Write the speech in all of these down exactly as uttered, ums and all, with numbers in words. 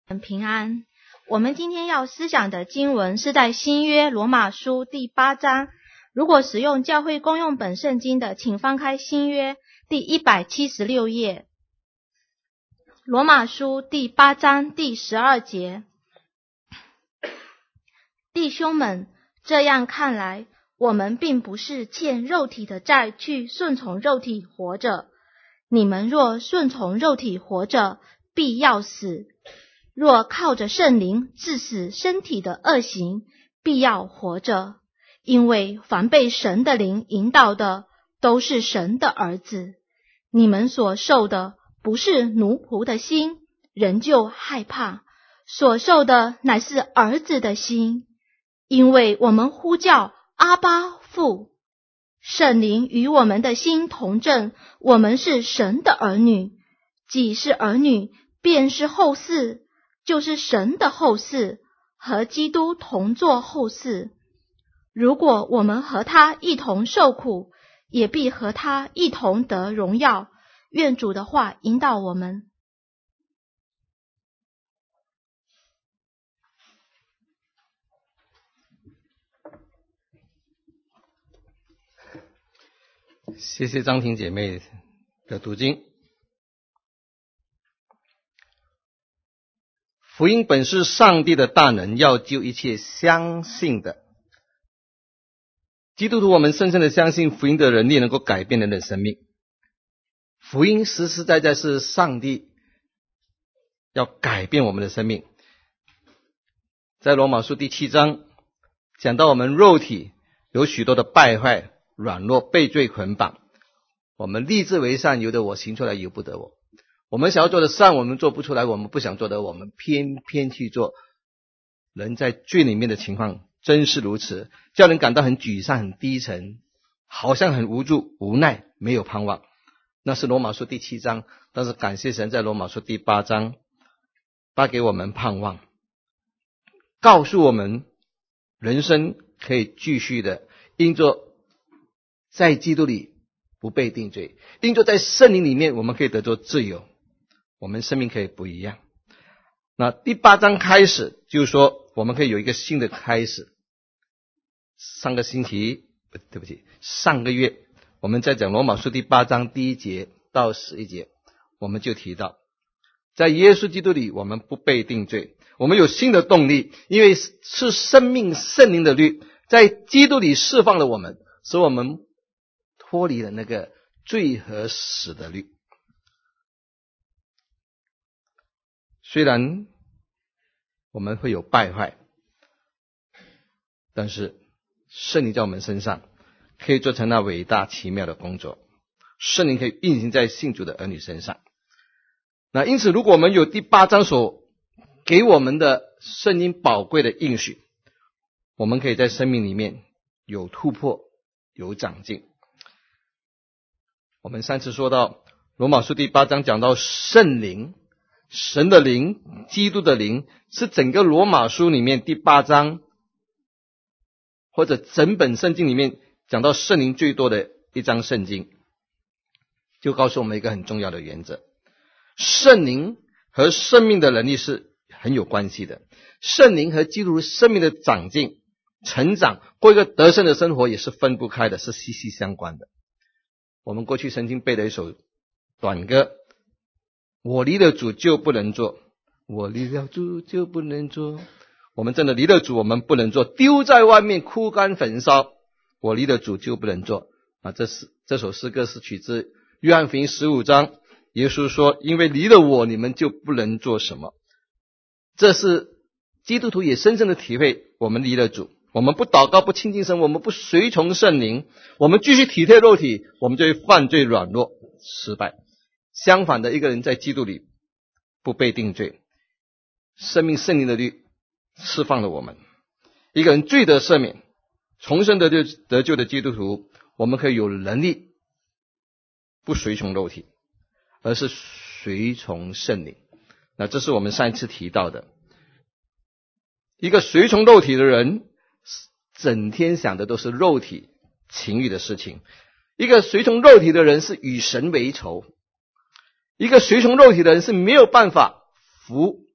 平安。我们今天要思想的经文是在新约罗马书第八章。如果使用教会公用本圣经的，请翻开新约第一百七十六页。罗马书第八章第十二节。弟兄们，这样看来，我们并不是欠肉体的债去顺从肉体活着。你们若顺从肉体活着，必要死；若靠着圣灵治死身体的恶行，必要活着。因为凡被神的灵引导的，都是神的儿子。你们所受的不是奴仆的心，仍旧害怕；所受的乃是儿子的心。因为我们呼叫阿爸父，圣灵与我们的心同证，我们是神的儿女。既是儿女，便是后嗣，就是神的后嗣，和基督同作后嗣。如果我们和他一同受苦，也必和他一同得荣耀。愿主的话引导我们。 谢谢张婷姐妹的读经。福音本是上帝的大能，要救一切相信的。基督徒，我们深深的相信福音的能力能够改变人的生命。福音实实在在是上帝要改变我们的生命。在罗马书第七章讲到我们肉体有许多的败坏、软弱、被罪捆绑，我们立志为善，由得我行出来，由不得我。我们想要做的善，我们做不出来；我们不想做的，我们偏偏去做。人在罪里面的情况真是如此，叫人感到很沮丧、很低沉，好像很无助、无奈，没有盼望。那是罗马书第七章，但是感谢神，在罗马书第八章他给我们盼望，告诉我们人生可以继续的因着在基督里不被定罪，因着在圣灵里面我们可以得着自由，我们生命可以不一样。那第八章开始就是说我们可以有一个新的开始。上个星期对不起上个月我们在讲罗马书第八章第一节到十一节，我们就提到在耶稣基督里我们不被定罪，我们有新的动力，因为是生命圣灵的律在基督里释放了我们，使我们脱离了那个罪和死的律。虽然我们会有败坏，但是圣灵在我们身上可以做成那伟大奇妙的工作，圣灵可以运行在信主的儿女身上。那因此如果我们有第八章所给我们的圣经宝贵的应许，我们可以在生命里面有突破，有长进。我们上次说到罗马书第八章讲到圣灵，神的灵，基督的灵，是整个罗马书里面第八章或者整本圣经里面讲到圣灵最多的一章圣经，就告诉我们一个很重要的原则，圣灵和生命的能力是很有关系的，圣灵和基督生命的长进、成长，过一个得胜的生活也是分不开的，是息息相关的。我们过去曾经背的一首短歌，我离了主就不能做，我离了主就不能做。我们真的离了主我们不能做，丢在外面枯干焚烧，我离了主就不能做啊！这是这首诗歌是取自约翰福音十五章，耶稣说因为离了我你们就不能做什么。这是基督徒也深深的体会，我们离了主，我们不祷告，不亲近神，我们不随从圣灵，我们继续体贴肉体，我们就会犯罪、软弱、失败。相反的，一个人在基督里不被定罪，生命圣灵的律释放了我们。一个人罪得赦免，重生得救得救的基督徒，我们可以有能力不随从肉体，而是随从圣灵。那这是我们上一次提到的，一个随从肉体的人整天想的都是肉体情欲的事情，一个随从肉体的人是与神为仇，一个随从肉体的人是没有办法服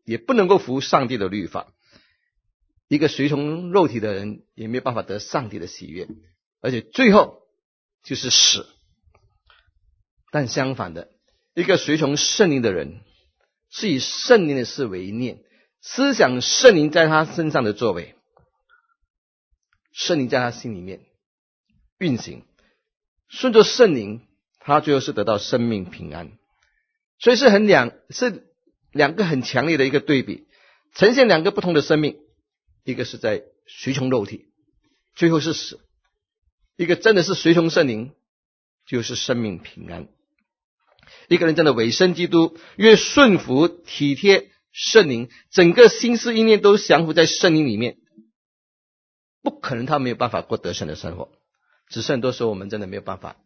也不能够服上帝的律法。一个随从肉体的人也没有办法得上帝的喜悦，而且最后就是死。但相反的，一个随从圣灵的人是以圣灵的事为念，思想圣灵在他身上的作为，圣灵在他心里面运行，顺着圣灵，他最后是得到生命平安。所以是很两是两个很强烈的一个对比，呈现两个不同的生命，一个是在随从肉体，最后是死；一个真的是随从圣灵，就是生命平安。一个人真的委身基督，越顺服体贴圣灵，整个心思意念都降服在圣灵里面，不可能他没有办法过得胜的生活。只是很多时候我们真的没有办法，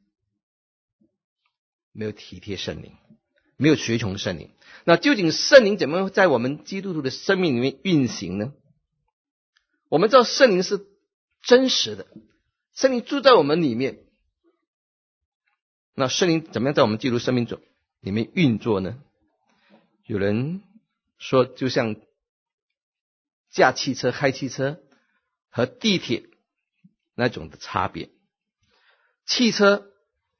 没有体贴圣灵，没有随从圣灵。那究竟圣灵怎么在我们基督徒的生命里面运行呢？我们知道圣灵是真实的，圣灵住在我们里面。那圣灵怎么样在我们基督生命中里面运作呢？有人说就像驾汽车开汽车和地铁那种的差别。汽车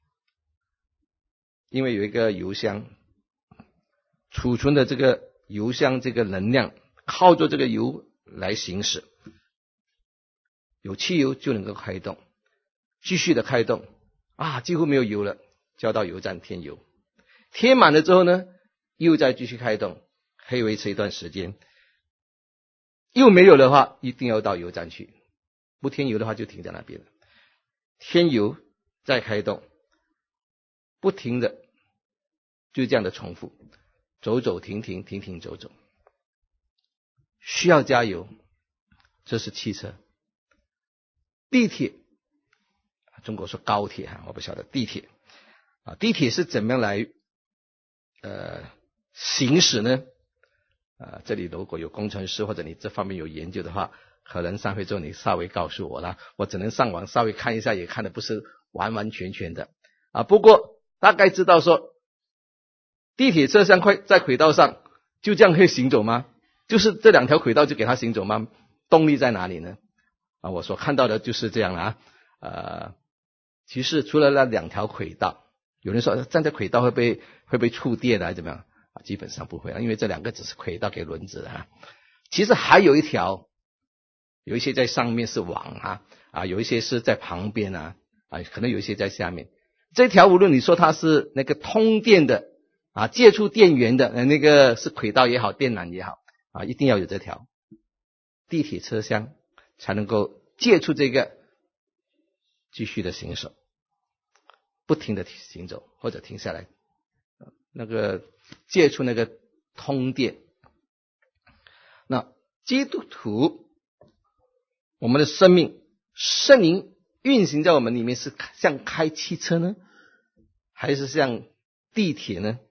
因为有一个油箱，储存的这个油箱这个能量靠着这个油来行驶，有汽油就能够开动，继续的开动啊，几乎没有油了，交到油站添油，贴满了之后呢，又再继续开动，可以维持一段时间。又没有的话，一定要到油站去，不添油的话就停在那边了。添油再开动，不停的就这样的重复，走走停停，停停走走。需要加油，这是汽车。地铁，中国说高铁哈，我不晓得地铁啊，地铁是怎么样来呃行驶呢？啊，这里如果有工程师或者你这方面有研究的话，可能上回之后你稍微告诉我啦，我只能上网稍微看一下，也看的不是完完全全的啊。不过大概知道说，地铁车厢快在轨道上就这样可以行走吗？就是这两条轨道就给它行走吗？动力在哪里呢？啊，我所看到的就是这样啊。呃，其实除了那两条轨道，有人说站在轨道会被会被触电啊，怎么样？啊，基本上不会啊，因为这两个只是轨道给轮子啊。其实还有一条，有一些在上面是网啊，啊，有一些是在旁边啊，啊，可能有一些在下面。这条无论你说它是那个通电的啊，接触电源的，呃，那个是轨道也好，电缆也好啊，一定要有这条地铁车厢才能够接触这个，继续的行走，不停的行走或者停下来，那个接触那个通电。那基督徒，我们的生命圣灵运行在我们里面，是像开汽车呢，还是像地铁呢？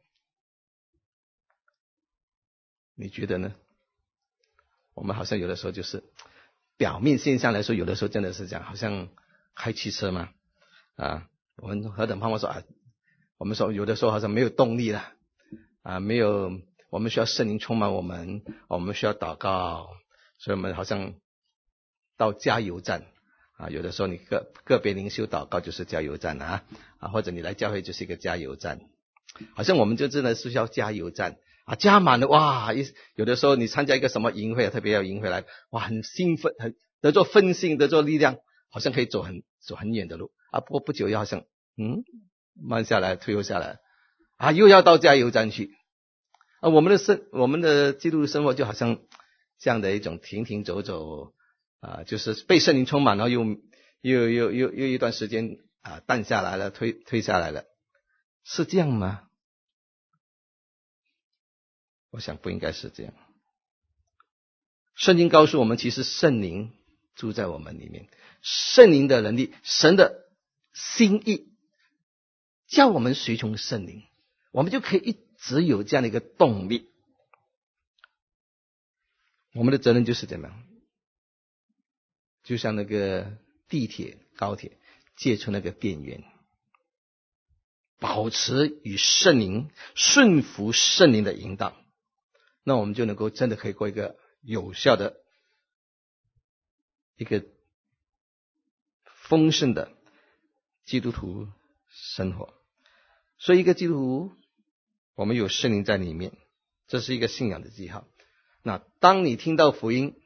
你觉得呢？我们好像有的时候就是表面现象来说，有的时候真的是这样，好像开汽车嘛啊，我们何等盼望说啊，我们说有的时候好像没有动力了啊，没有，我们需要圣灵充满我们，我们需要祷告，所以我们好像到加油站啊，有的时候你个个别灵修祷告就是加油站啊啊，或者你来教会就是一个加油站，好像我们就真的是需要加油站啊，加满了哇！一有的时候你参加一个什么营会，特别要营会来，哇，很兴奋，很得做分心，得做力量，好像可以走很走很远的路啊。不过不久又好像嗯慢下来，退后下来啊，又要到加油站去啊。我们的生我们的基督徒生活就好像这样的一种停停走走啊，就是被圣灵充满，然后又又又又又一段时间啊淡下来了，退退下来了，是这样吗？我想不应该是这样。圣经告诉我们，其实圣灵住在我们里面，圣灵的能力，神的心意叫我们随从圣灵，我们就可以一直有这样的一个动力。我们的责任就是怎么样？就像那个地铁、高铁借出那个电源，保持与圣灵顺服圣灵的引导。 那我们就能够真的可以过一个有效的一个丰盛的基督徒生活。所以一个基督徒，我们有圣灵在里面，这是一个信仰的记号。那当你听到福音，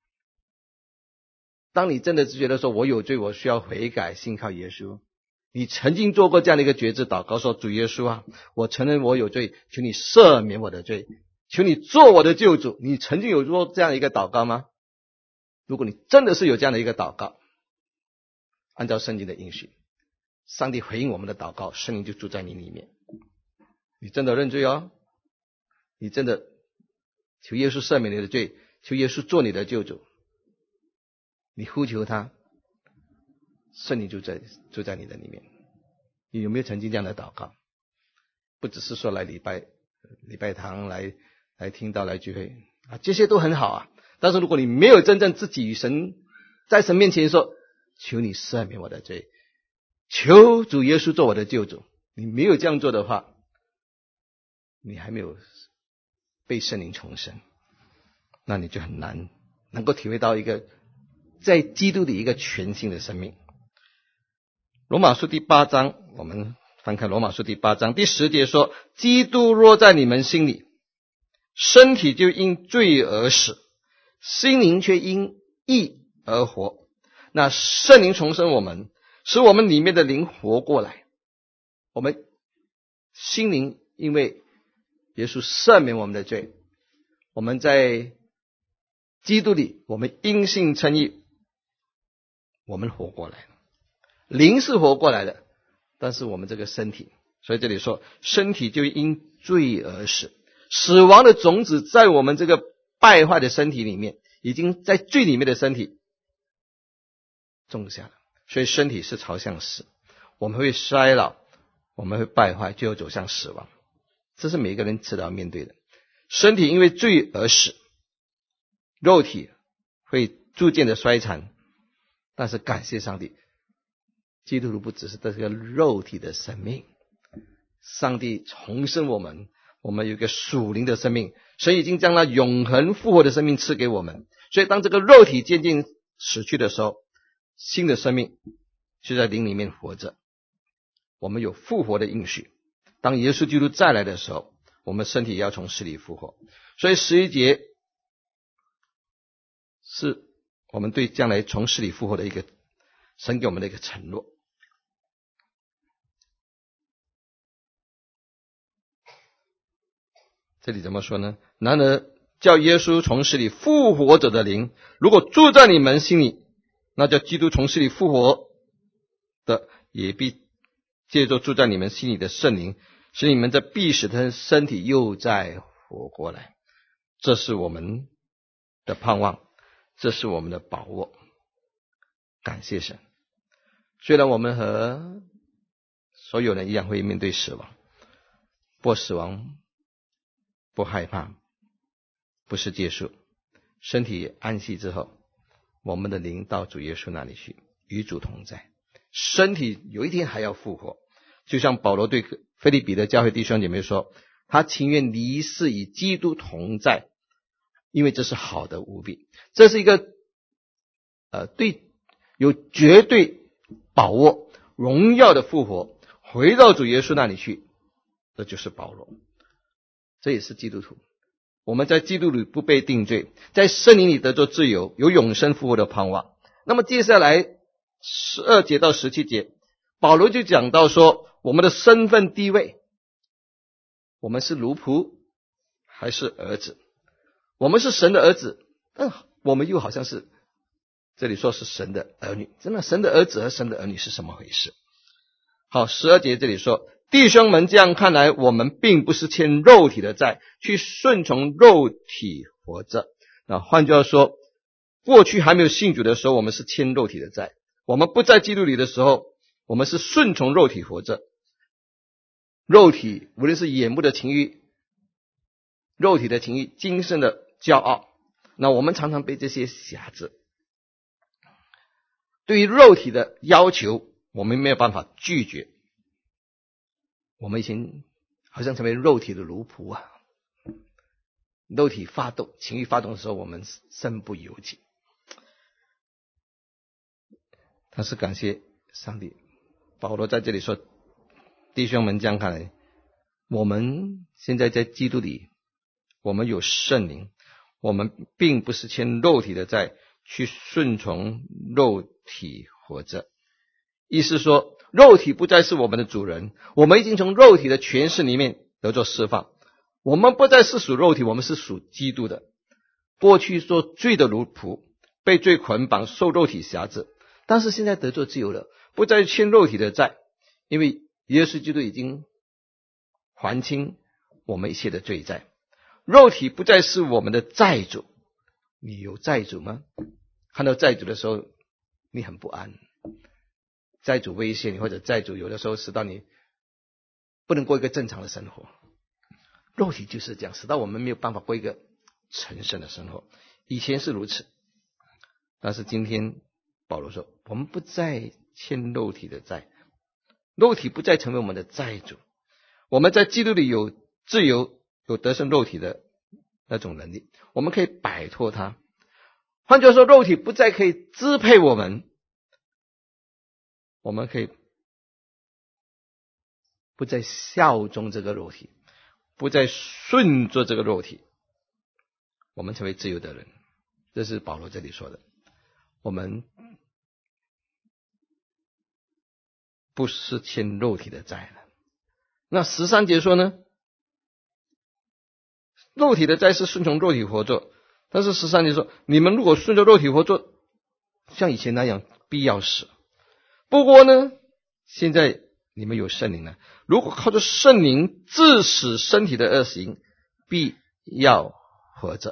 当你真的是觉得说我有罪，我需要悔改，信靠耶稣，你曾经做过这样的一个决志祷告，说主耶稣啊，我承认我有罪，求你赦免我的罪，求你做我的救主。你曾经有做这样一个祷告吗？如果你真的是有这样的一个祷告，按照圣经的应许，上帝回应我们的祷告，圣灵就住在你里面。你真的认罪哦，你真的求耶稣赦免你的罪，求耶稣做你的救主，你呼求他，圣灵就在就在你的里面。你有没有曾经这样的祷告？不只是说来礼拜礼拜堂来来听到来聚会啊，这些都很好啊。但是如果你没有真正自己与神在神面前说，求你赦免我的罪，求主耶稣做我的救主，你没有这样做的话，你还没有被圣灵重生，那你就很难能够体会到一个在基督里一个全新的生命。罗马书第八章，我们翻开罗马书第八章第十节说，基督若在你们心里，身体就因罪而死，心灵却因义而活。那圣灵重生我们，使我们里面的灵活过来，我们心灵因为耶稣赦免我们的罪，我们在基督里，我们因信称义，我们活过来了。灵是活过来的，但是我们这个身体，所以这里说身体就因罪而死，死亡的种子在我们这个败坏的身体里面，已经在罪里面的身体种下了，所以身体是朝向死，我们会衰老，我们会败坏，最后走向死亡。这是每一个人迟早要面对的。身体因为罪而死，肉体会逐渐的衰残，但是感谢上帝，基督徒不只是这个肉体的生命，上帝重生我们，我们有一个属灵的生命，神已经将那永恒复活的生命赐给我们。所以当这个肉体渐渐死去的时候，新的生命就在灵里面活着，我们有复活的应许。当耶稣基督再来的时候，我们身体也要从死里复活。所以十一节是我们对将来从死里复活的一个神给我们的一个承诺。这里怎么说呢？然而叫耶稣从死里复活者的灵，如果住在你们心里，那叫基督从死里复活的，也必借着住在你们心里的圣灵，使你们这必死的身体又再活过来。这是我们的盼望，这是我们的把握。感谢神。虽然我们和所有人一样会面对死亡，不过死亡不害怕，不是结束。身体安息之后，我们的灵到主耶稣那里去，与主同在。身体有一天还要复活，就像保罗对腓立比的教会弟兄姐妹说，他情愿离世与基督同在，因为这是好的无比。这是一个呃对有绝对把握荣耀的复活，回到主耶稣那里去，这就是保罗。这也是基督徒，我们在基督里不被定罪，在圣灵里得着自由，有永生复活的盼望。那么接下来十二节到十七节，保罗就讲到说我们的身份地位，我们是奴仆还是儿子？我们是神的儿子，但我们又好像是这里说是神的儿女。真的，神的儿子和神的儿女是什么回事？好，十二节这里说，弟兄们，这样看来，我们并不是欠肉体的债，去顺从肉体活着。那换句话说，过去还没有信主的时候，我们是欠肉体的债；我们不在基督里的时候，我们是顺从肉体活着。肉体无论是眼目的情欲、肉体的情欲、今生的骄傲，那我们常常被这些辖制。对于肉体的要求，我们没有办法拒绝，我们以前好像成为肉体的奴仆啊。 肉体发动、情欲发动的时候，我们身不由己。但是感谢上帝，保罗在这里说，弟兄们，这样看来，我们现在在基督里，我们有圣灵，我们并不是欠肉体的债，去顺从肉体活着。意思说，肉体不再是我们的主人，我们已经从肉体的权势里面得做释放，我们不再是属肉体，我们是属基督的。过去做罪的奴仆，被罪捆绑，受肉体辖制，但是现在得做自由了，不再欠肉体的债，因为耶稣基督已经还清我们一切的罪债，肉体不再是我们的债主。你有债主吗？看到债主的时候，你很不安，债主威胁你，或者债主有的时候使到你不能过一个正常的生活。肉体就是这样，使到我们没有办法过一个成圣的生活。以前是如此，但是今天保罗说，我们不再欠肉体的债，肉体不再成为我们的债主，我们在基督里有自由，有得胜肉体的那种能力，我们可以摆脱它。换句话说，肉体不再可以支配我们，我们可以不再效忠这个肉体，不再顺着这个肉体，我们成为自由的人。这是保罗这里说的，我们不是欠肉体的债了。那十三节说呢，肉体的债是顺从肉体活着，但是十三节说，你们如果顺着肉体活着，像以前那样，必要死。不过呢，现在你们有圣灵了，如果靠着圣灵致死身体的恶行，必要活着。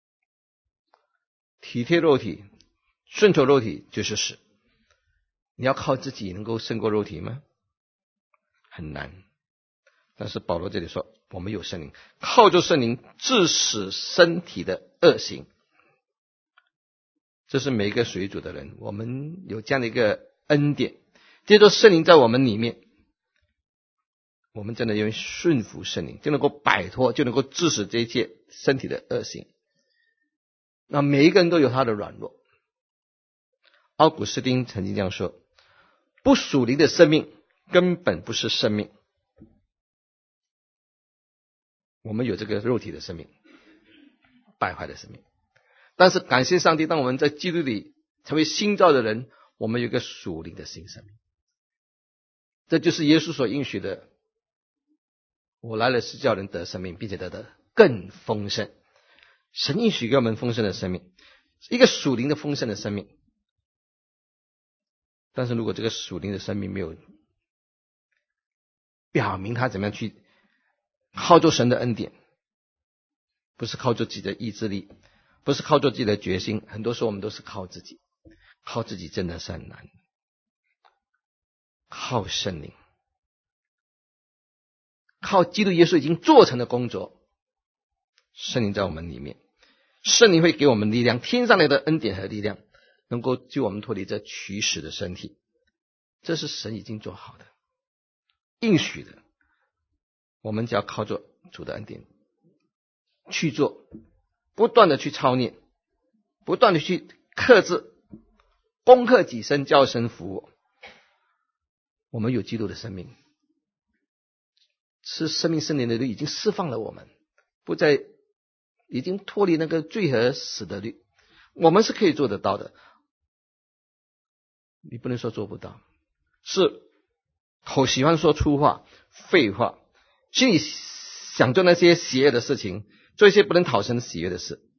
体贴肉体，顺从肉体就是死。你要靠自己能够胜过肉体吗？很难。但是保罗这里说，我们有圣灵，靠着圣灵致死身体的恶行。这是每一个属于主的人，我们有这样的一个恩典，借着圣灵在我们里面，我们真的因为顺服圣灵，就能够摆脱，就能够致死这一切身体的恶行。那每一个人都有他的软弱。奥古斯丁曾经这样说，不属灵的生命根本不是生命。我们有这个肉体的生命，败坏的生命，但是感谢上帝，当我们在基督里成为新造的人，我们有一个属灵的新生命。这就是耶稣所应许的，我来了是叫人得生命，并且得的更丰盛。神应许给我们丰盛的生命，一个属灵的丰盛的生命。但是如果这个属灵的生命没有表明他怎么样去靠着神的恩典，不是靠着自己的意志力，不是靠着自己的决心，很多时候我们都是靠自己，靠自己真的是很难。靠圣灵，靠基督耶稣已经做成的工作，圣灵在我们里面，圣灵会给我们力量，天上来的恩典和力量，能够救我们脱离这取死的身体。这是神已经做好的，应许的。我们只要靠着主的恩典去做，不断的去操练，不断的去克制，攻克己身，叫神服我。我们有基督的生命，是生命圣灵的律已经释放了我们，不再已经脱离那个罪和死的律，我们是可以做得到的。你不能说做不到，是口喜欢说粗话、废话，心里想做那些邪恶的事情，做一些不能讨神喜悦的事。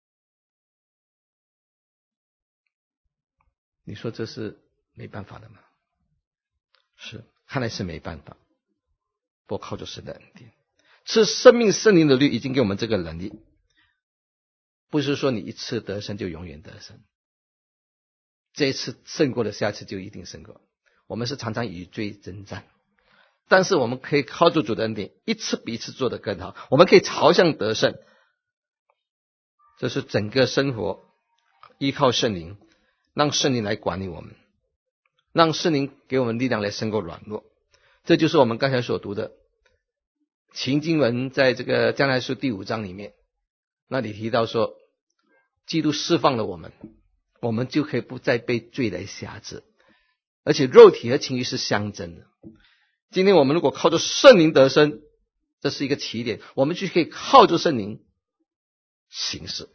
你说这是没办法的吗？是，看来是没办法。不过靠着神的恩典，是生命圣灵的律已经给我们这个能力，不是说你一次得胜就永远得胜，这一次胜过了，下次就一定胜过。我们是常常与罪征战，但是我们可以靠着主的恩典，一次比一次做得更好，我们可以朝向得胜。这是整个生活依靠圣灵，让圣灵来管理我们，让圣灵给我们力量来胜过软弱。这就是我们刚才所读的秦经文在这个将来书第五章里面那里提到说，基督释放了我们，我们就可以不再被罪来辖制，而且肉体和情欲是相争的。今天我们如果靠着圣灵得生，这是一个起点，我们就可以靠着圣灵行事，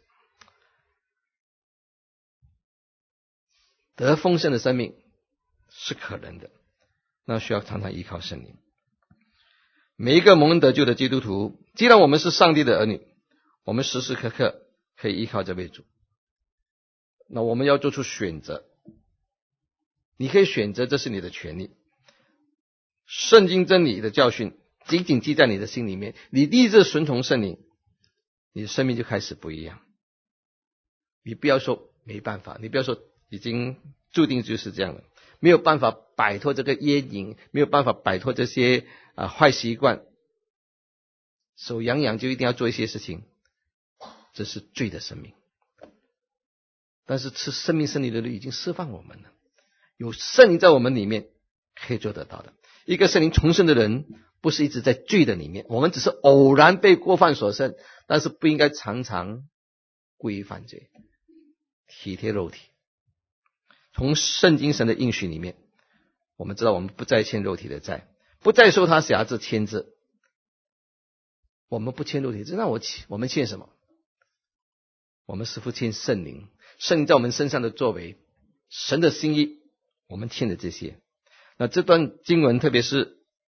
得丰盛的生命是可能的，那需要常常依靠圣灵。每一个蒙恩得救的基督徒，既然我们是上帝的儿女，我们时时刻刻可以依靠这位主。那我们要做出选择，你可以选择，这是你的权利。圣经真理的教训紧紧记在你的心里面，你立志顺从圣灵，你的生命就开始不一样。你不要说没办法，你不要说已经注定就是这样了，没有办法摆脱这个烟瘾，没有办法摆脱这些啊坏习惯，手痒痒就一定要做一些事情，这是罪的生命。但是吃生命圣灵的律已经释放我们了，有圣灵在我们里面可以做得到的。一个圣灵重生的人不是一直在罪的里面，我们只是偶然被过犯所胜，但是不应该常常故意犯罪，体贴肉体。从圣经神的应许里面，我们知道我们不再欠肉体的债，不再受他辖制牵制。我们不欠肉体，那我我们欠什么？我们似乎欠圣灵，圣灵在我们身上的作为，神的心意，我们欠的这些。那这段经文特别是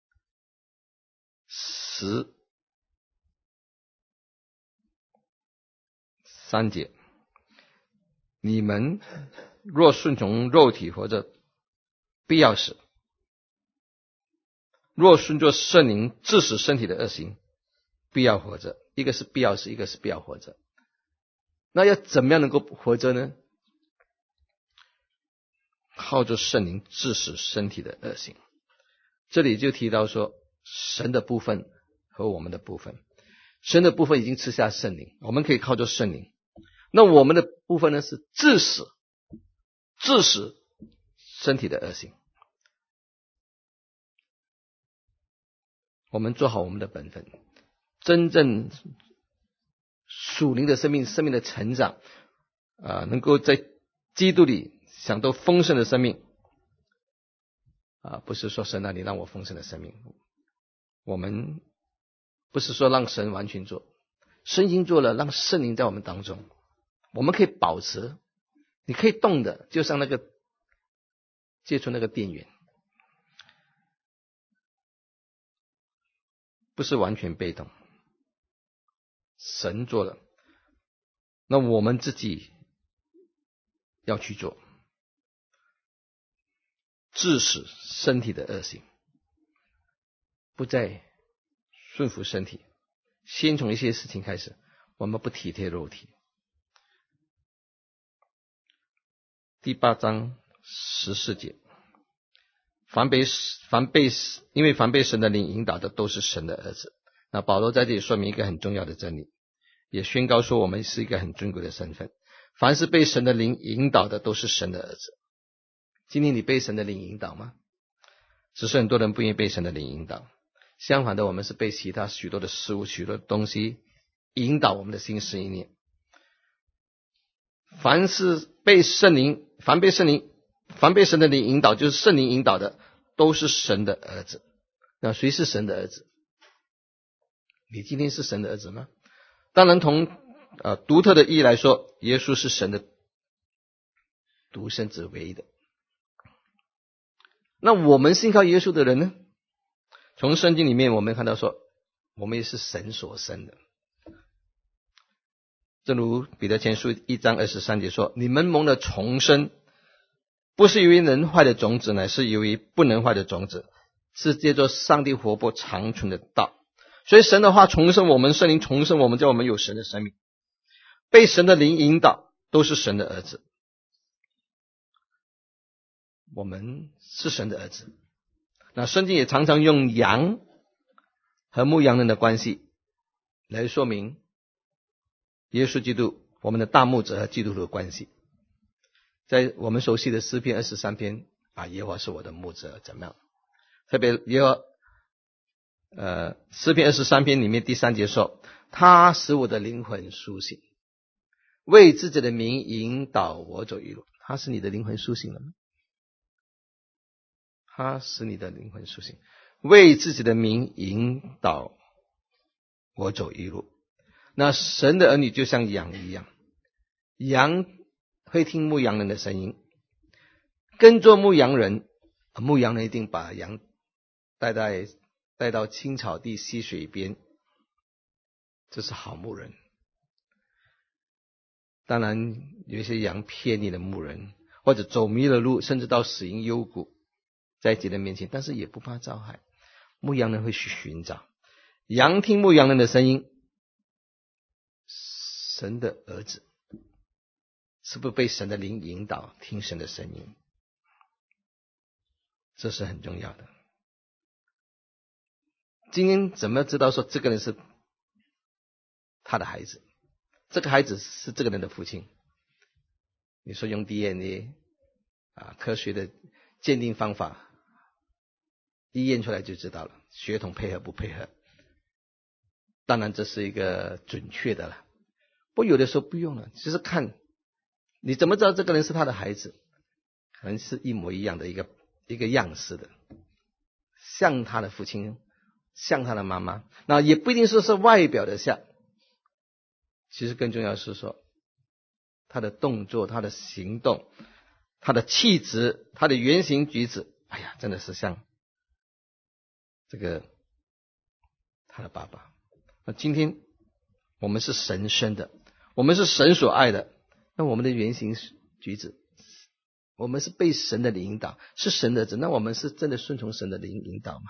十三节，你们若顺从肉体活着，必要死；若顺着圣灵致死身体的恶行，必要活着。一个是必要死，一个是必要活着。那要怎么样能够活着呢？靠着圣灵致死身体的恶行。这里就提到说，神的部分和我们的部分。神的部分已经吃下圣灵，我们可以靠着圣灵。那我们的部分呢，是致死致死身体的恶行。我们做好我们的本分，真正属灵的生命生命的成长啊、呃，能够在基督里享受丰盛的生命啊，不是说神啊你让我丰盛的生命，我们不是说让神完全做，神已经做了，让圣灵在我们当中，我们可以保持，你可以动的，就像那个接触那个电源，不是完全被动，神做了，那我们自己要去做，致死身体的恶行，不再顺服身体，先从一些事情开始，我们不体贴肉体。第八章十四节，凡被凡被因为凡被神的灵引导的都是神的儿子。那保罗在这里说明一个很重要的真理，也宣告说我们是一个很尊贵的身份，凡是被神的灵引导的都是神的儿子。今天你被神的灵引导吗？只是很多人不愿意被神的灵引导，相反的，我们是被其他许多的事物许多的东西引导我们的心思意念。凡是被圣灵凡被圣灵凡被神的灵引导，就是圣灵引导的都是神的儿子。那谁是神的儿子？你今天是神的儿子吗？当然从呃独特的意义来说，耶稣是神的独生子，唯一的。那我们信靠耶稣的人呢？从圣经里面我们看到说，我们也是神所生的。正如彼得前书一章二十三节说，你们蒙了重生，不是由于能坏的种子，乃是由于不能坏的种子，是借着上帝活泼长存的道。所以神的话重生我们，圣灵重生我们，叫我们有神的生命，被神的灵引导，都是神的儿子。我们是神的儿子。那圣经也常常用羊和牧羊人的关系来说明耶稣基督我们的大牧者和基督徒的关系。在我们熟悉的诗篇二十三篇啊，耶和华是我的牧者，怎么样？特别耶和呃诗篇二十三篇里面第三节说， 他使我的灵魂苏醒，为自己的名引导我走义路。他使你的灵魂苏醒了吗？他使你的灵魂苏醒，为自己的名引导我走义路。那神的儿女就像羊一样，羊会听牧羊人的声音，跟着牧羊人，牧羊人一定把羊带在带到青草地溪水边，这是好牧人。当然有一些羊偏离了牧人，或者走迷了路，甚至到死荫幽谷，在敌人面前，但是也不怕遭害。牧羊人会去寻找，羊听牧羊人的声音。神的儿子是不是被神的灵引导听神的声音？这是很重要的。今天怎么知道说这个人是他的孩子，这个孩子是这个人的父亲？你说用 D N A 啊，科学的鉴定方法一验出来就知道了，血统配合不配合，当然这是一个准确的了。不过有的时候不用了，就是看你怎么知道这个人是他的孩子，可能是一模一样的一个一个样式的，像他的父亲，像他的妈妈。那也不一定说是外表的像，其实更重要是说他的动作，他的行动，他的气质，他的言行举止，哎呀，真的是像这个他的爸爸。那今天我们是神生的，我们是神所爱的，那我们的言行举止，我们是被神的灵引导，是神的儿子，那我们是真的顺从神的灵引导吗？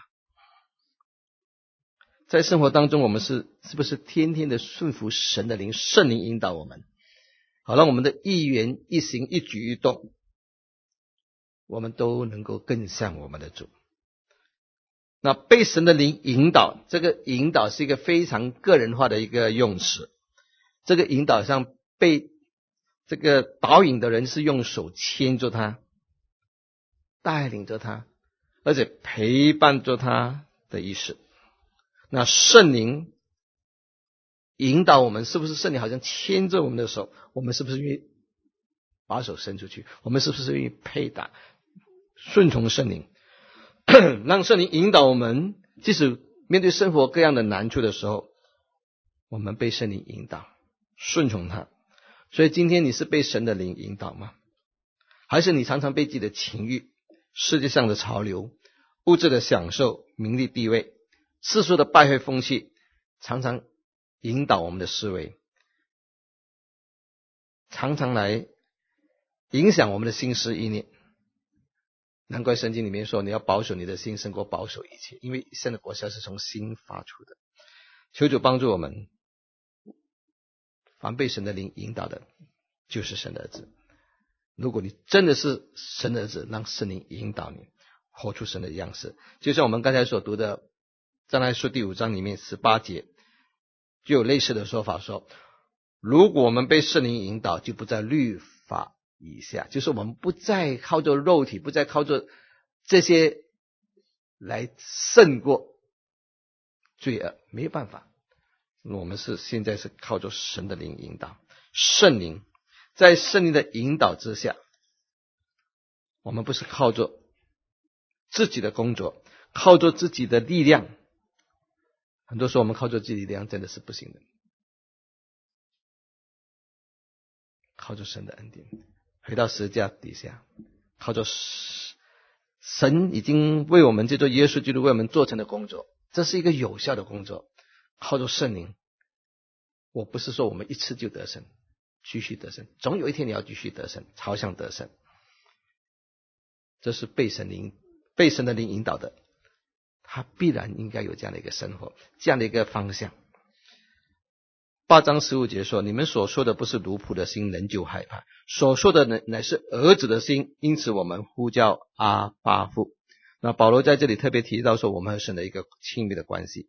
在生活当中，我们是是不是天天的顺服神的灵，圣灵引导我们，好让我们的一言一行一举一动，我们都能够更像我们的主。那被神的灵引导，这个引导是一个非常个人化的一个用词。这个引导上被这个导引的人是用手牵着他，带领着他，而且陪伴着他的意思。那圣灵引导我们，是不是圣灵好像牵着我们的手？我们是不是愿意把手伸出去？我们是不是愿意配搭顺从圣灵，让圣灵引导我们？即使面对生活各样的难处的时候，我们被圣灵引导，顺从他。所以今天你是被神的灵引导吗？还是你常常被自己的情欲、世界上的潮流、物质的享受、名利地位、世俗的败坏风气常常引导我们的思维，常常来影响我们的心思意念？难怪圣经里面说，你要保守你的心胜过保守一切，因为神的果效是从心发出的。求主帮助我们，凡被神的灵引导的就是神的儿子。如果你真的是神的儿子，让圣灵引导你活出神的样式。就像我们刚才所读的箴言书第五章里面十八节就有类似的说法，说如果我们被圣灵引导，就不在律法以下，就是我们不再靠着肉体，不再靠着这些来胜过罪恶，没有办法。我们是现在是靠着神的灵引导，圣灵在圣灵的引导之下，我们不是靠着自己的工作，靠着自己的力量。很多时候我们靠着自己的力量真的是不行的，靠着神的恩典，回到十字架底下，靠着神已经为我们这座耶稣基督为我们做成的工作，这是一个有效的工作。靠着圣灵，我不是说我们一次就得胜，继续得胜，总有一天你要继续得胜，朝向得胜。这是被神灵被神的灵引导的，他必然应该有这样的一个生活，这样的一个方向。八章十五节说，你们所说的不是奴仆的心，人就害怕，所说的乃是儿子的心，因此我们呼叫阿爸父。那保罗在这里特别提到说，我们和神的一个亲密的关系，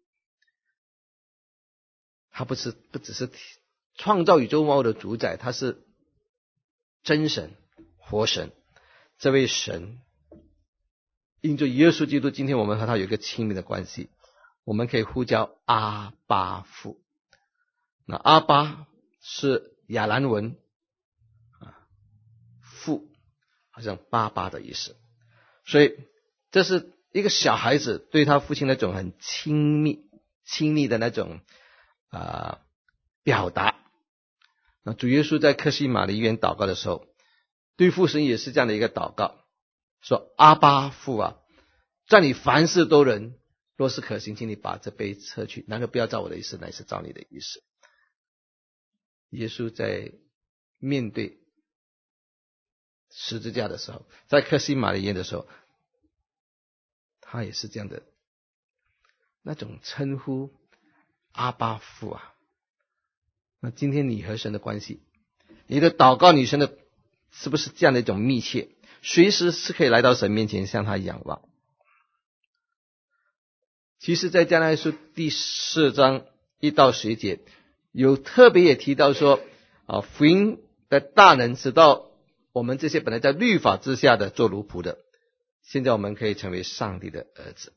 他不是不只是创造宇宙万物的主宰，他是真神活神。这位神因着耶稣基督，今天我们和他有一个亲密的关系，我们可以呼叫阿爸父。 那阿巴是亚兰文啊，父好像爸爸的意思，所以这是一个小孩子对他父亲那种很亲密亲密的那种啊、呃、表达。那主耶稣在客西马尼园祷告的时候，对父神也是这样的一个祷告，说阿爸父啊，在你凡事都能，若是可行，请你把这杯撤去，然而不要照我的意思，乃是照你的意思。耶稣在面对十字架的时候，在客西马尼园的时候，他也是这样的那种称呼阿爸父啊。那今天你和神的关系，你的祷告女神的是不是这样的一种密切，随时是可以来到神面前向他仰望。其实在加拉太书第四章一到十节有特别也提到说啊，福音的大能使到我们这些本来在律法之下的做奴仆的，现在我们可以成为上帝的儿子。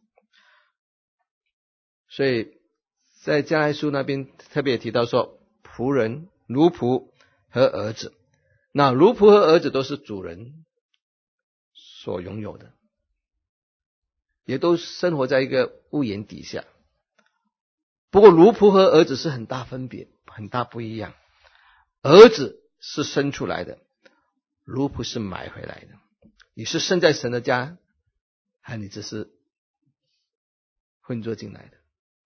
所以在加拉太书那边特别也提到说，仆人、奴仆和儿子，那奴仆和儿子都是主人所拥有的，也都生活在一个屋檐底下。不过奴仆和儿子是很大分别，很大不一样。儿子是生出来的，奴仆是买回来的。你是生在神的家，还是你只是混作进来的？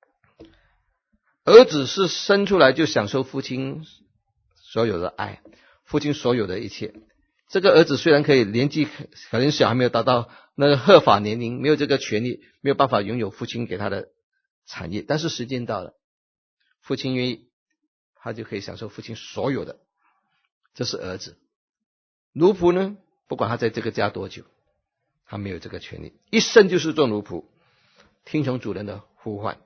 儿子是生出来就享受父亲所有的爱，父亲所有的一切。这个儿子虽然可以年纪可能小，还没有达到那个合法年龄，没有这个权利，没有办法拥有父亲给他的产业，但是时间到了，父亲愿意，他就可以享受父亲所有的。这是儿子。奴仆呢，不管他在这个家多久，他没有这个权利，一生就是做奴仆，听从主人的呼唤。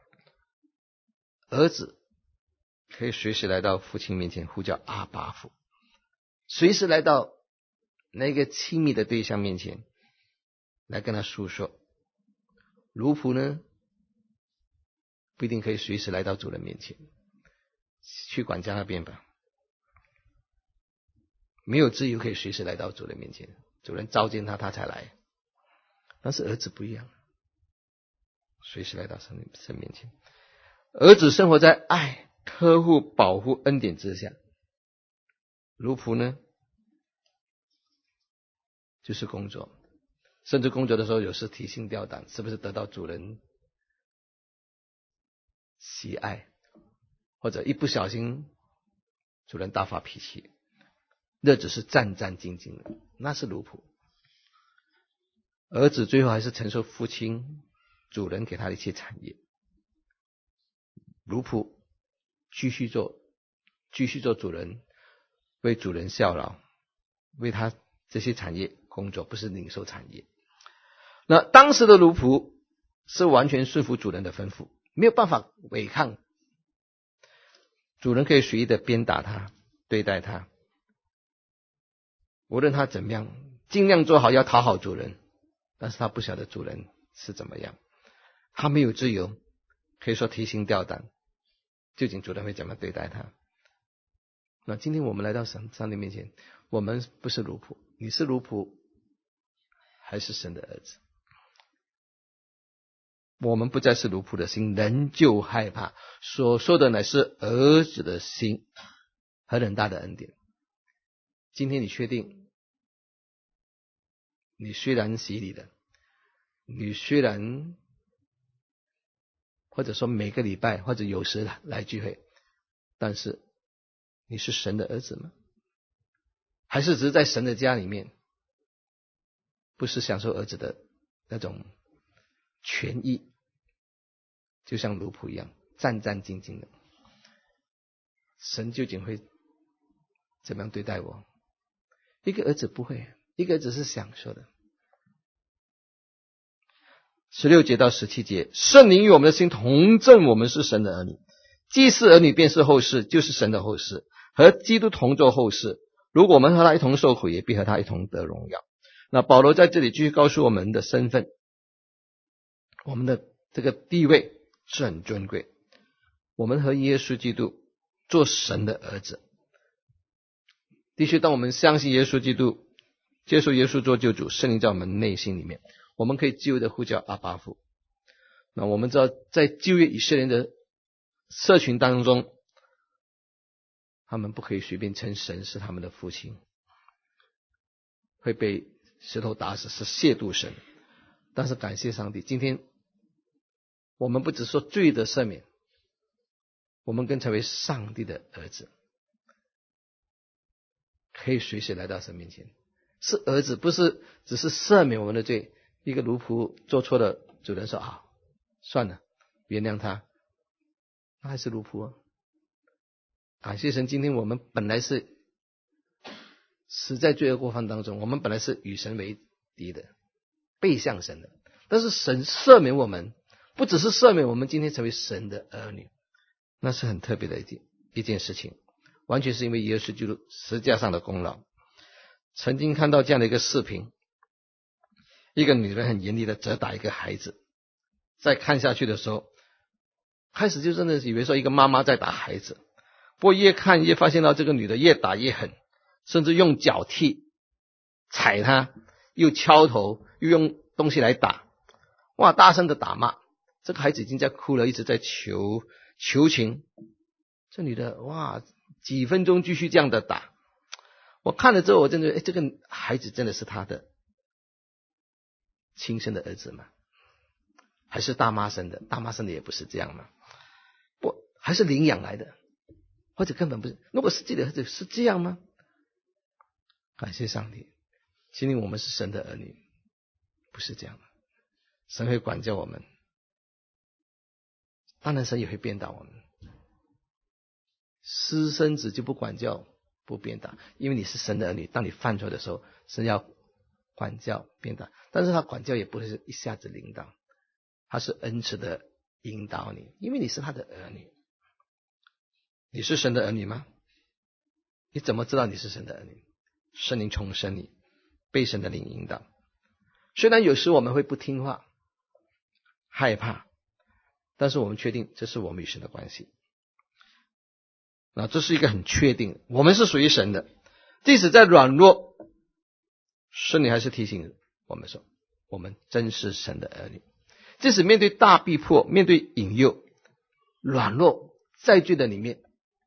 儿子可以随时来到父亲面前呼叫阿爸父，随时来到那个亲密的对象面前来跟他诉说。奴仆呢，不一定可以随时来到主人面前，去管家那边吧，没有自由可以随时来到主人面前，主人召见他他才来。但是儿子不一样，随时来到神神面前。儿子生活在爱、呵护、保护、恩典之下。奴仆呢，就是工作，甚至工作的时候有时提心吊胆，是不是得到主人喜爱，或者一不小心主人大发脾气，日子是战战兢兢的，那是奴仆。儿子最后还是承受父亲主人给他的一切产业。奴仆继续做继续做主人，为主人效劳，为他这些产业工作，不是领受产业。那当时的奴仆是完全顺服主人的吩咐，没有办法违抗，主人可以随意的鞭打他，对待他，无论他怎么样，尽量做好要讨好主人，但是他不晓得主人是怎么样，他没有自由，可以说提心吊胆，究竟主人会怎么对待他。那今天我们来到神上帝面前，我们不是奴仆，你是奴仆还是神的儿子？我们不再是奴仆的心，人就害怕，所说的乃是儿子的心，何等大的恩典。今天你确定，你虽然洗礼了，你虽然或者说每个礼拜或者有时来聚会，但是你是神的儿子吗？还是只是在神的家里面，不是享受儿子的那种权益，就像奴仆一样战战兢兢的？神究竟会怎么样对待我？一个儿子不会，一个儿子是享受的。十六节到十七节，圣灵与我们的心同证我们是神的儿女，既是儿女便是后世，就是神的后世，和基督同作后世。如果我们和他一同受苦，也必和他一同得荣耀。那保罗在这里继续告诉我们的身份，我们的这个地位是很尊贵，我们和耶稣基督做神的儿子。的确，当我们相信耶稣基督，接受耶稣做救主，圣灵在我们内心里面，我们可以自由的呼叫阿爸父。那我们知道，在旧约以色列的社群当中，他们不可以随便称神是他们的父亲，会被石头打死，是亵渎神。但是感谢上帝，今天我们不只说罪的赦免，我们更成为上帝的儿子，可以随时来到神面前。是儿子，不是只是赦免我们的罪。一个奴仆做错了，主人说啊，算了，原谅他，他还是奴仆啊。感谢神，今天我们本来是死在罪恶过犯当中，我们本来是与神为敌的，背向神的。但是神赦免我们，不只是赦免我们，今天成为神的儿女，那是很特别的一件一件事情，完全是因为耶稣基督十字架上的功劳。曾经看到这样的一个视频，一个女人很严厉的责打一个孩子，再看下去的时候，开始就真的以为说一个妈妈在打孩子，不过越看越发现到这个女的越打越狠，甚至用脚踢踩她，又敲头，又用东西来打，哇，大声的打骂。这个孩子已经在哭了，一直在求求情。这女的哇，几分钟继续这样的打。我看了之后，我真的，哎，这个孩子真的是他的亲生的儿子吗？还是大妈生的？大妈生的也不是这样吗？不，还是领养来的，或者根本不是。如果是自己的儿子，是这样吗？感谢上帝，今天我们是神的儿女，不是这样的。神会管教我们，当然神也会鞭打我们。私生子就不管教不鞭打，因为你是神的儿女，当你犯错的时候，神要管教鞭打，但是他管教也不是一下子领导，他是恩慈的引导你，因为你是他的儿女。你是神的儿女吗？你怎么知道你是神的儿女？圣灵重生你，被神的灵引导。虽然有时我们会不听话害怕，但是我们确定这是我们与神的关系。那这是一个很确定，我们是属于神的，即使在软弱，圣灵还是提醒我们说，我们真是神的儿女。即使面对大逼迫，面对引诱，软弱在罪的里面，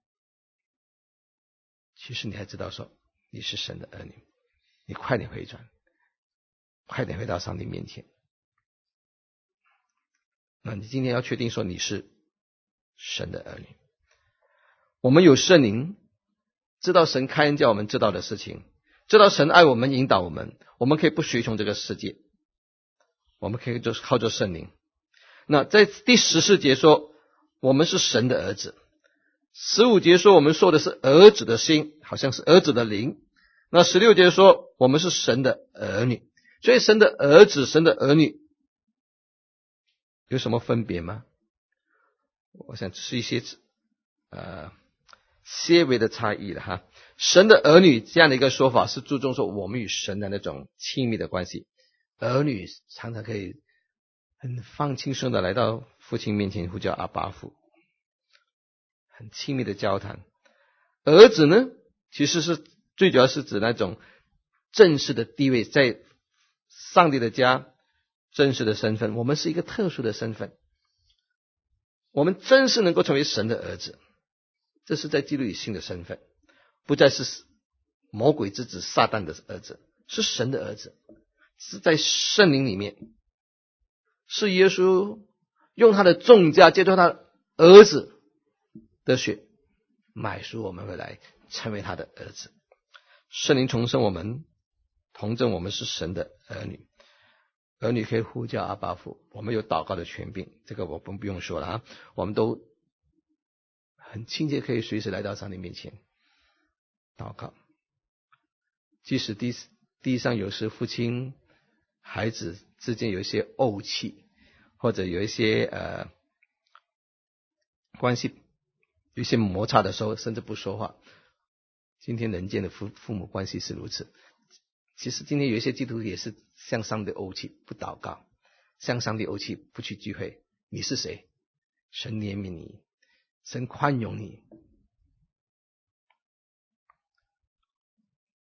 其实你还知道说你是神的儿女，你快点回转，快点回到上帝面前。那你今天要确定说你是神的儿女。我们有圣灵，知道神开恩叫我们知道的事情，知道神爱我们引导我们，我们可以不随从这个世界，我们可以就是靠着圣灵。那在第十四节说我们是神的儿子，十五节说我们说的是儿子的心，好像是儿子的灵。那十六节说我们是神的儿女。所以神的儿子，神的儿女有什么分别吗？我想是一些呃些微的差异了哈。神的儿女这样的一个说法是注重说我们与神的那种亲密的关系，儿女常常可以很放轻松的来到父亲面前呼叫阿爸父，很亲密的交谈。儿子呢，其实是最主要是指那种正式的地位，在上帝的家正式的身份，我们是一个特殊的身份，我们真是能够成为神的儿子，这是在基督里新的身份，不再是魔鬼之子撒旦的儿子，是神的儿子，是在圣灵里面，是耶稣用他的重价借助他儿子的血买赎我们回来，成为他的儿子。圣灵重生我们，同证我们是神的儿女。儿女可以呼叫阿爸父，我们有祷告的权柄，这个我们不用说了啊，我们都很亲切，可以随时来到上帝面前祷告。即使地地上有时父亲孩子之间有一些怄气，或者有一些呃关系有一些摩擦的时候，甚至不说话。今天人间的父父母关系是如此。其实今天有一些基督徒也是向上帝怄气，不祷告，向上帝怄气，不去聚会。你是谁？神怜悯你，神宽容你，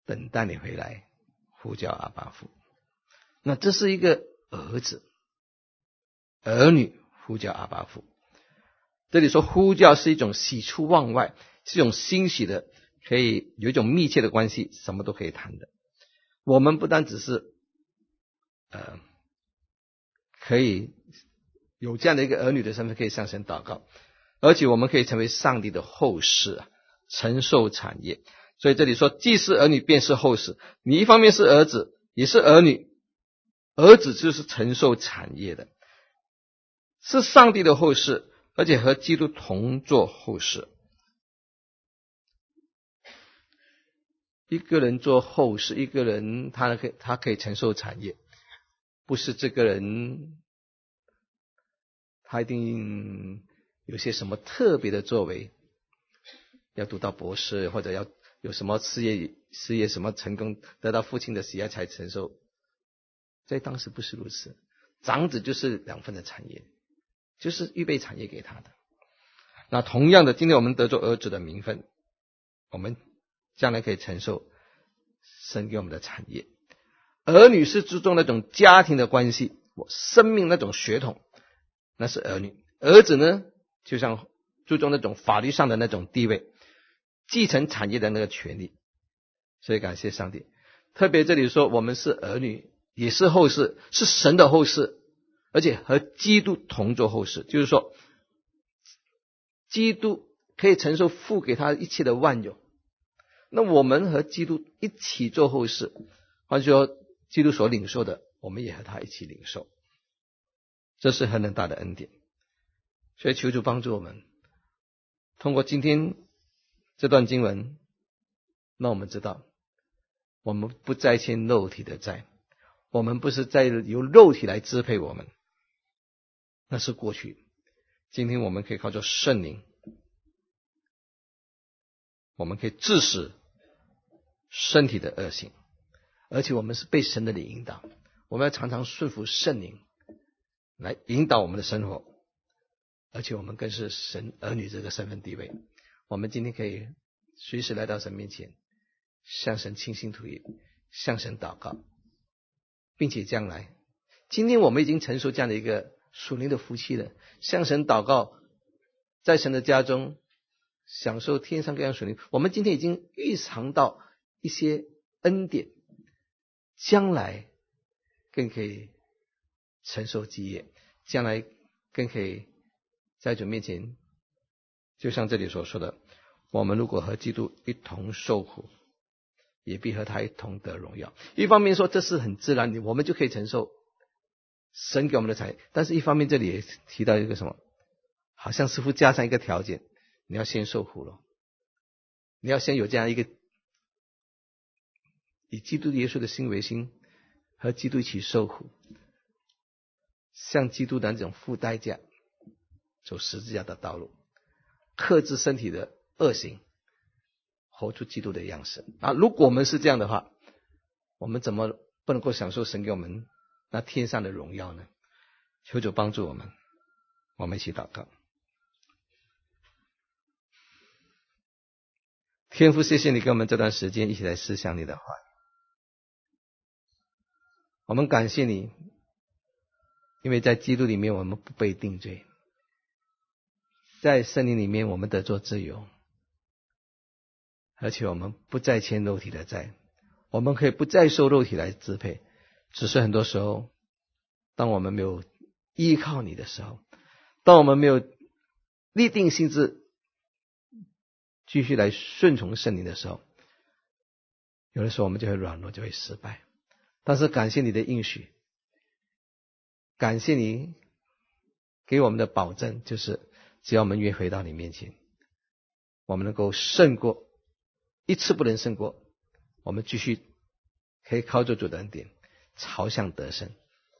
等待你回来，呼叫阿爸父。那这是一个儿子，儿女呼叫阿爸父。这里说呼叫是一种喜出望外，是一种欣喜的，可以有一种密切的关系，什么都可以谈的。我们不单只是呃可以有这样的一个儿女的身份，可以向神祷告，而且我们可以成为上帝的后嗣啊，承受产业。所以这里说既是儿女便是后嗣，你一方面是儿子也是儿女，儿子就是承受产业的，是上帝的后嗣，而且和基督同作后嗣。一个人做后嗣，一个人他可以他可以承受产业，不是这个人他一定有些什么特别的作为，要读到博士，或者要有什么事业事业什么成功，得到父亲的喜爱才承受。在当时不是如此，长子就是两份的产业，就是预备产业给他的。那同样的，今天我们得做儿子的名分，我们将来可以承受神给我们的产业。儿女是注重那种家庭的关系，生命那种血统，那是儿女。儿子呢，就像注重那种法律上的那种地位，继承产业的那个权利。所以感谢上帝，特别这里说我们是儿女，也是后嗣，是神的后嗣，而且和基督同作后嗣，就是说基督可以承受父给他一切的万有，那我们和基督一起做后嗣，换句话说，基督所领受的我们也和他一起领受，这是何等大的恩典。所以求主帮助我们，通过今天这段经文，让我们知道我们不再欠肉体的债，我们不是再由肉体来支配我们，那是过去。今天我们可以靠着圣灵，我们可以治死身体的恶行，而且我们是被神的灵引导，我们要常常顺服圣灵来引导我们的生活，而且我们更是神儿女这个身份地位。我们今天可以随时来到神面前，向神倾心吐意，向神祷告，并且将来今天我们已经承受这样的一个属灵的福气了，向神祷告，在神的家中享受天上各样属灵，我们今天已经预尝到一些恩典，将来更可以承受基业，将来更可以在主面前，就像这里所说的，我们如果和基督一同受苦，也必和他一同得荣耀。一方面说这是很自然的，我们就可以承受神给我们的产业，但是一方面这里也提到一个什么，好像似乎加上一个条件，你要先受苦了，你要先有这样一个以基督耶稣的心为心，和基督一起受苦，像基督的那种付代价，走十字架的道路，克制身体的恶行，活出基督的样式啊！如果我们是这样的话，我们怎么不能够享受神给我们那天上的荣耀呢？求主帮助我们，我们一起祷告。天父，谢谢你给我们这段时间一起来思想你的话，我们感谢你，因为在基督里面我们不被定罪，在圣灵里面我们得做自由，而且我们不再欠肉体的债，我们可以不再受肉体来支配。只是很多时候，当我们没有依靠你的时候，当我们没有立定心志继续来顺从圣灵的时候，有的时候我们就会软弱，就会失败。但是感谢你的应许，感谢你给我们的保证，就是只要我们愿回到你面前，我们能够胜过，一次不能胜过，我们继续可以靠着主的恩典朝向得胜。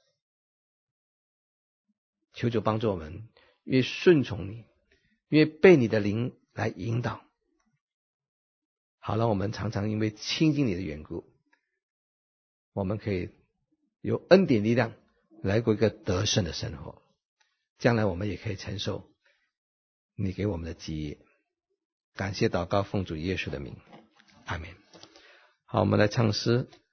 求主帮助我们越顺从你，越被你的灵来引导，好让我们常常因为亲近你的缘故，我们可以有恩典力量来过一个得胜的生活，将来我们也可以承受你给我们的基业。感谢祷告，奉主耶稣的名，阿们。 好，我们来唱诗。